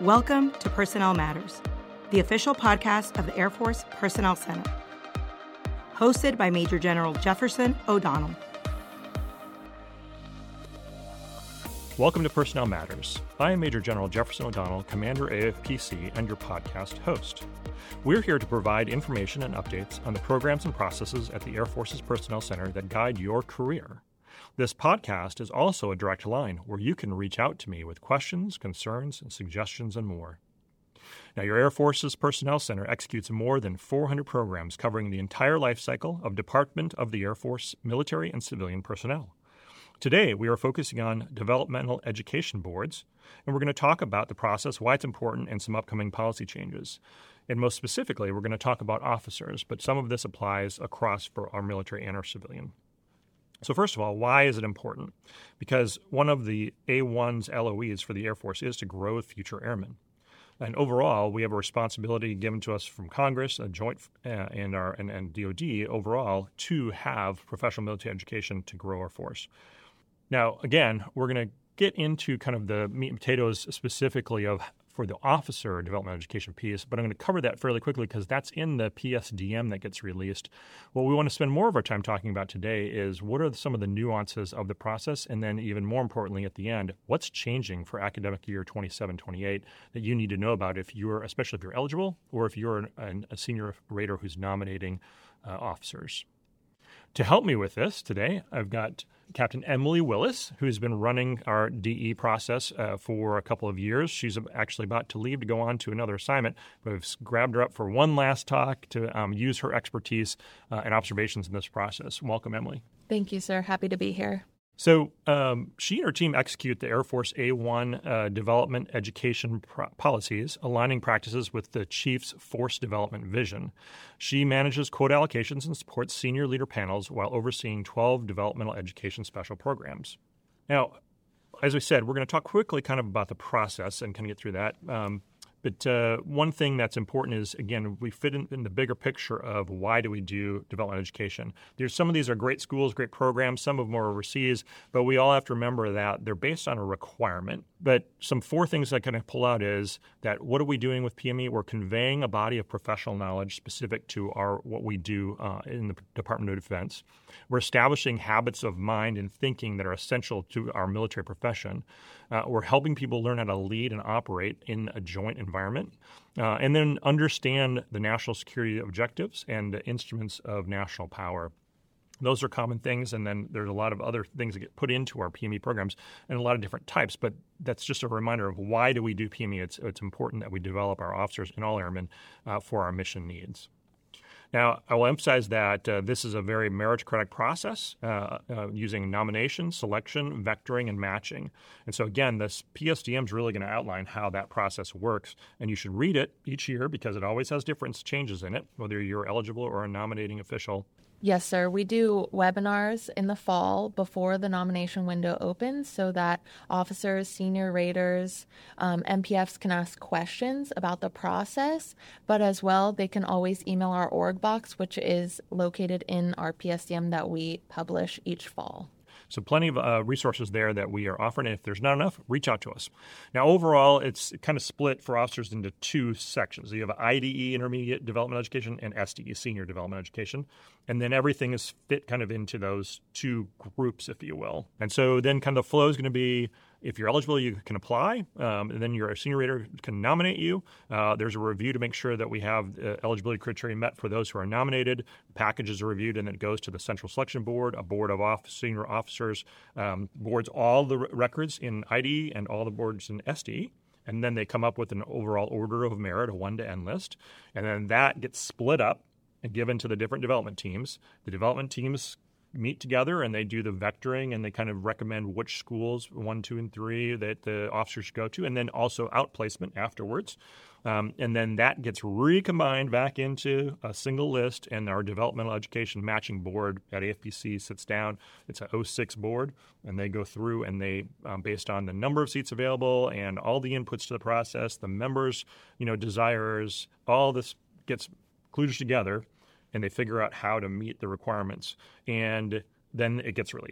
Welcome to Personnel Matters, the official podcast of the Air Force Personnel Center. Hosted by Major General Jefferson O'Donnell. Welcome to Personnel Matters. I am Major General Jefferson O'Donnell, Commander AFPC, and your podcast host. We're here to provide information and updates on the programs and processes at the Air Force's Personnel Center that guide your career. This podcast is also a direct line where you can reach out to me with questions, concerns, and suggestions, and more. Now, your Air Force's Personnel Center executes more than 400 programs covering the entire life cycle of Department of the Air Force military and civilian personnel. Today, we are focusing on developmental education boards, and we're going to talk about the process, why it's important, and some upcoming policy changes. And most specifically, we're going to talk about officers, but some of this applies across for our military and our civilian. So first of all, why is it important? Because one of the A1's LOEs for the Air Force is to grow future airmen. And overall, we have a responsibility given to us from Congress, a joint and DOD overall, to have professional military education to grow our force. Now, again, we're going to get into kind of the meat and potatoes specifically for the officer development education piece, but I'm going to cover that fairly quickly because that's in the PSDM that gets released. What we want to spend more of our time talking about today is what are some of the nuances of the process, and then even more importantly at the end, what's changing for academic year 27-28 that you need to know about especially if you're eligible or if you're a senior rater who's nominating officers. To help me with this today, I've got Captain Emily Willis, who's been running our DE process for a couple of years. She's actually about to leave to go on to another assignment, but we've grabbed her up for one last talk to use her expertise and observations in this process. Welcome, Emily. Thank you, sir. Happy to be here. So she and her team execute the Air Force A1 development education policies, aligning practices with the Chief's force development vision. She manages quota allocations and supports senior leader panels while overseeing 12 developmental education special programs. Now, as we said, we're going to talk quickly kind of about the process and kind of get through that. But one thing that's important is, again, we fit in the bigger picture of why do we do development education. Some of these are great schools, great programs. Some of them are overseas, but we all have to remember that they're based on a requirement. But some four things I kind of pull out is that what are we doing with PME? We're conveying a body of professional knowledge specific to what we do in the Department of Defense. We're establishing habits of mind and thinking that are essential to our military profession. We're helping people learn how to lead and operate in a joint environment, and then understand the national security objectives and the instruments of national power. Those are common things, and then there's a lot of other things that get put into our PME programs and a lot of different types, but that's just a reminder of why do we do PME. It's important that we develop our officers and all airmen for our mission needs. Now, I will emphasize that this is a very meritocratic process using nomination, selection, vectoring, and matching. And so, again, this PSDM is really going to outline how that process works. And you should read it each year because it always has different changes in it, whether you're eligible or a nominating official. Yes, sir. We do webinars in the fall before the nomination window opens so that officers, senior raters, MPFs can ask questions about the process, but as well, they can always email our org box, which is located in our PSDM that we publish each fall. So plenty of resources there that we are offering. And if there's not enough, reach out to us. Now, overall, it's kind of split for officers into two sections. You have IDE, Intermediate Development Education, and SDE, Senior Development Education. And then everything is fit kind of into those two groups, if you will. And so then kind of the flow is going to be, if you're eligible, you can apply, and then your senior rater can nominate you. There's a review to make sure that we have eligibility criteria met for those who are nominated. Packages are reviewed, and then it goes to the Central Selection Board, a board of senior officers, boards all the records in IDE and all the boards in SDE. And then they come up with an overall order of merit, a 1 to N list. And then that gets split up and given to the different development teams. The development teams meet together and they do the vectoring and they kind of recommend which schools, 1, 2, and 3, that the officers should go to, and then also outplacement afterwards. And then that gets recombined back into a single list, and our developmental education matching board at AFPC sits down. It's an 06 board, and they go through and they, based on the number of seats available and all the inputs to the process, the members, desires, all this gets kludged together, and they figure out how to meet the requirements, and then it gets released.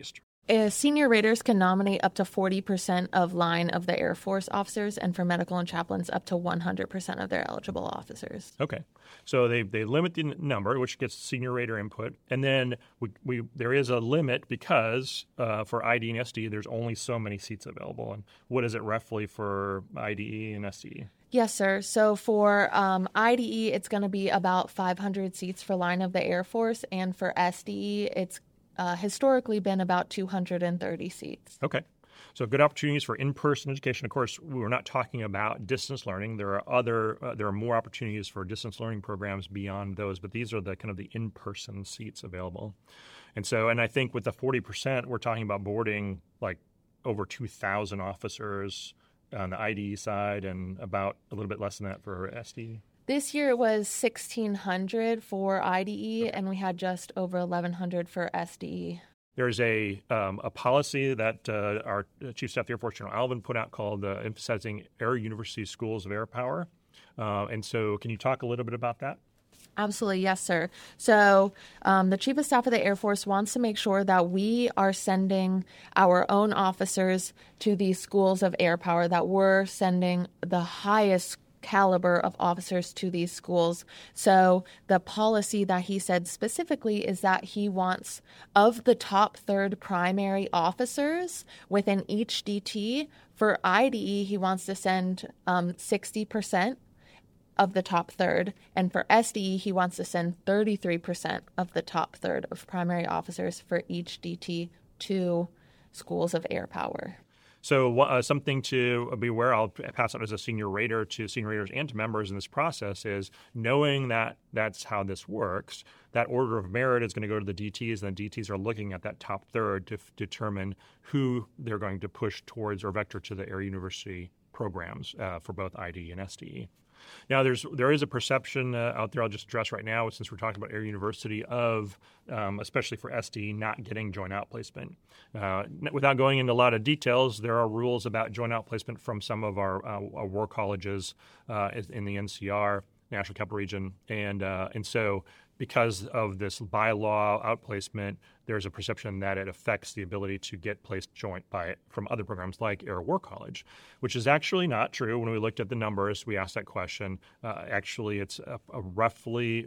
Senior raters can nominate up to 40% of line of the Air Force officers, and for medical and chaplains, up to 100% of their eligible officers. Okay. So they limit the number, which gets senior rater input. And then there is a limit because for ID and SDE, there's only so many seats available. And what is it roughly for IDE and SDE? Yes, sir. So for IDE, it's going to be about 500 seats for line of the Air Force. And for SDE, it's historically been about 230 seats. Okay. So good opportunities for in-person education. Of course, we're not talking about distance learning. There are more opportunities for distance learning programs beyond those, but these are the kind of the in-person seats available. And I think with the 40%, we're talking about boarding like over 2,000 officers on the IDE side and about a little bit less than that for SDE. This year it was 1,600 for IDE, and we had just over 1,100 for SDE. There's a policy that our Chief of Staff of the Air Force, General Alvin, put out called emphasizing Air University Schools of Air Power. And so can you talk a little bit about that? Absolutely. Yes, sir. So the Chief of Staff of the Air Force wants to make sure that we are sending our own officers to these schools of air power, that we're sending the highest caliber of officers to these schools. So the policy that he said specifically is that he wants, of the top third primary officers within each DT, for IDE, he wants to send 60% of the top third, and for SDE, he wants to send 33% of the top third of primary officers for each DT to schools of air power. So something to be aware, I'll pass on as a senior rater to senior raters and to members in this process, is knowing that that's how this works. That order of merit is going to go to the DTs, and the DTs are looking at that top third to determine who they're going to push towards or vector to the Air University programs for both IDE and SDE. Now, there is a perception out there I'll just address right now, since we're talking about Air University, of, especially for SDE, not getting joint outplacement. Without going into a lot of details, there are rules about joint outplacement from some of our war colleges in the NCR, National Capital Region. And so because of this bylaw outplacement, there's a perception that it affects the ability to get placed joint from other programs like Air War College, which is actually not true. When we looked at the numbers, we asked that question. Actually, it's a roughly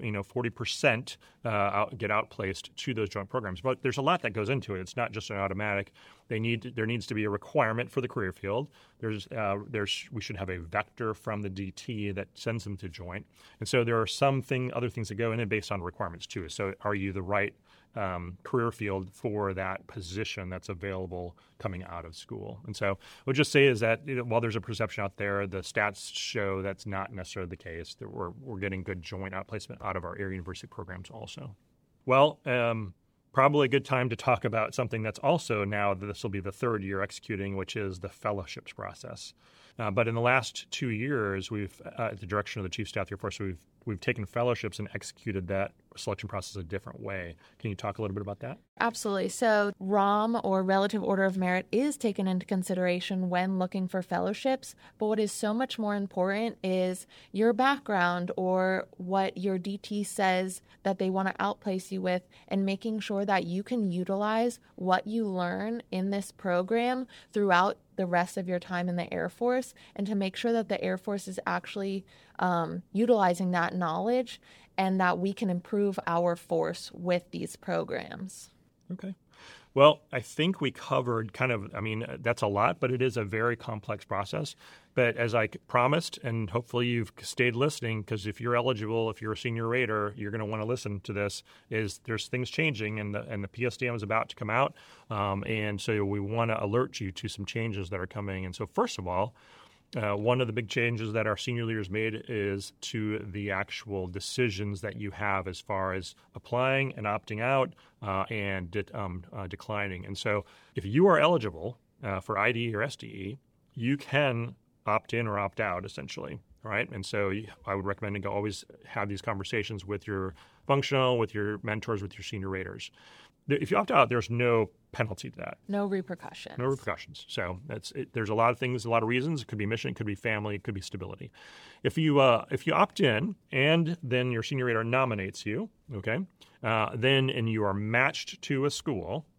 40% get outplaced to those joint programs. But there's a lot that goes into it. It's not just an automatic. There needs to be a requirement for the career field. We should have a vector from the DT that sends them to joint. And so there are other things that go in it based on requirements too. So are you the right career field for that position that's available coming out of school? And so we'll just say is that while there's a perception out there, the stats show that's not necessarily the case, that we're getting good joint outplacement out of our Air University programs also. Well, probably a good time to talk about something that's also now that this will be the third year executing, which is the fellowships process. But in the last 2 years, we've, at the direction of the Chief of Staff of the Air Force, we've taken fellowships and executed that selection process a different way. Can you talk a little bit about that? Absolutely. So ROM, or Relative Order of Merit, is taken into consideration when looking for fellowships. But what is so much more important is your background, or what your DT says that they want to outplace you with, and making sure that you can utilize what you learn in this program throughout the rest of your time in the Air Force, and to make sure that the Air Force is actually utilizing that knowledge, and that we can improve our force with these programs. Okay. Well, I think we covered that's a lot, but it is a very complex process. But as I promised, and hopefully you've stayed listening, because if you're eligible, if you're a senior rater, you're going to want to listen to this, is there's things changing, and the PSDM is about to come out. And so we want to alert you to some changes that are coming. And so first of all, one of the big changes that our senior leaders made is to the actual decisions that you have as far as applying and opting out and declining. And so if you are eligible for IDE or SDE, you can opt in or opt out, essentially. Right? And so I would recommend to always have these conversations with your functional, with your mentors, with your senior raters. If you opt out, there's no penalty to that. No repercussions. No repercussions. So there's a lot of things, a lot of reasons. It could be mission, it could be family, it could be stability. If you opt in and then your senior rater nominates you, okay, and you are matched to a school,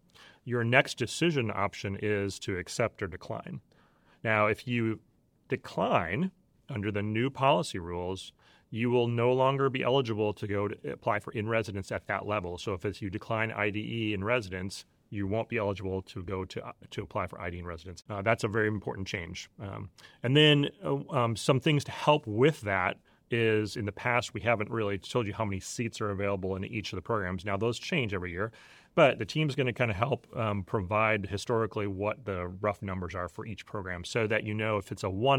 your next decision option is to accept or decline. Now, if you decline under the new policy rules, you will no longer be eligible to go to apply for in-residence at that level. So if you decline IDE in residence, you won't be eligible to go to apply for ID in residence. That's a very important change. And then some things to help with that is, in the past, we haven't really told you how many seats are available in each of the programs. Now, those change every year, but the team's going to kind of help provide historically what the rough numbers are for each program so that you know if it's a one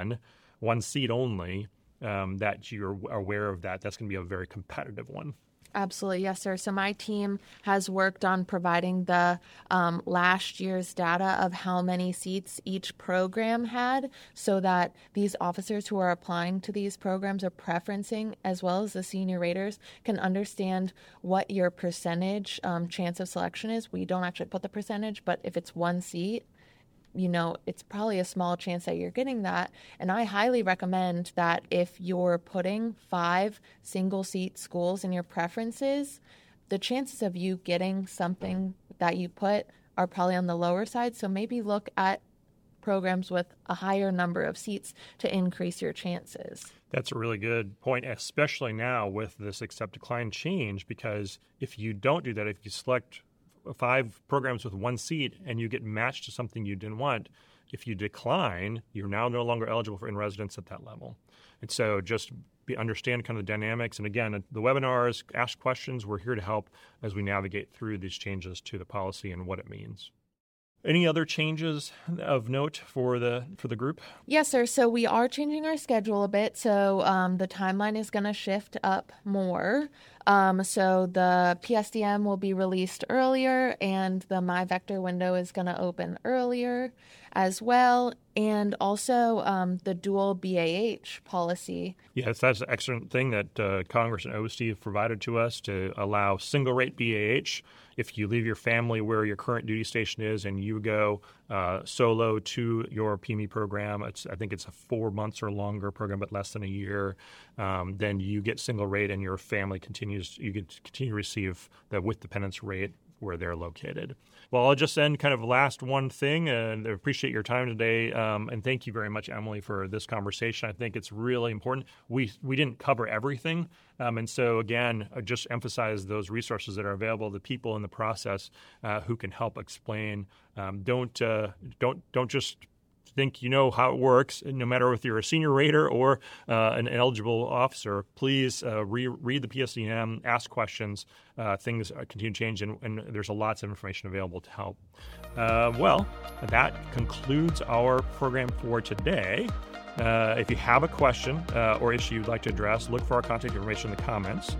seat only, that you're aware of that. That's going to be a very competitive one. Absolutely. Yes, sir. So my team has worked on providing the last year's data of how many seats each program had so that these officers who are applying to these programs are preferencing, as well as the senior raters, can understand what your percentage chance of selection is. We don't actually put the percentage, but if it's one seat, it's probably a small chance that you're getting that. And I highly recommend that if you're putting 5 single-seat schools in your preferences, the chances of you getting something that you put are probably on the lower side. So maybe look at programs with a higher number of seats to increase your chances. That's a really good point, especially now with this accept decline change, because if you don't do that, if you select 5 programs with 1 seat and you get matched to something you didn't want, if you decline, you're now no longer eligible for in-residence at that level. And so just understand kind of the dynamics. And again, the webinars, ask questions. We're here to help as we navigate through these changes to the policy and what it means. Any other changes of note for the group? Yes, sir. So we are changing our schedule a bit. So the timeline is going to shift up more. So the PSDM will be released earlier, and the MyVector window is going to open earlier as well. And also the dual BAH policy. Yes, that's an excellent thing that Congress and OST have provided to us to allow single rate BAH. If you leave your family where your current duty station is and you go solo to your PME program, I think it's a 4 months or longer program, but less than a year, then you get single rate and your family you can continue to receive the with dependence rate where they're located. Well, I'll just end kind of last one thing, and I appreciate your time today, and thank you very much, Emily, for this conversation. I think it's really important. We didn't cover everything, and so again, just emphasize those resources that are available, the people in the process who can help explain. Don't just think you know how it works. No matter if you're a senior rater or an eligible officer, please read the PSDM, ask questions. Things continue to change, and there's lots of information available to help. Well, that concludes our program for today. If you have a question or issue you'd like to address, look for our contact information in the comments.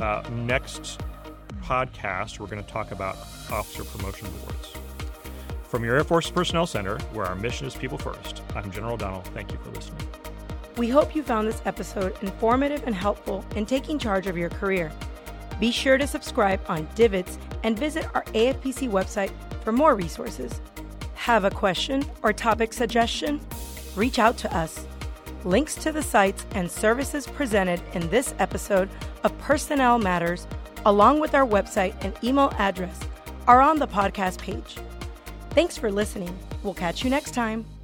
Next podcast, we're going to talk about officer promotion boards. From your Air Force Personnel Center, where our mission is people first, I'm General O'Donnell. Thank you for listening. We hope you found this episode informative and helpful in taking charge of your career. Be sure to subscribe on Divots and visit our AFPC website for more resources. Have a question or topic suggestion? Reach out to us. Links to the sites and services presented in this episode of Personnel Matters, along with our website and email address, are on the podcast page. Thanks for listening. We'll catch you next time.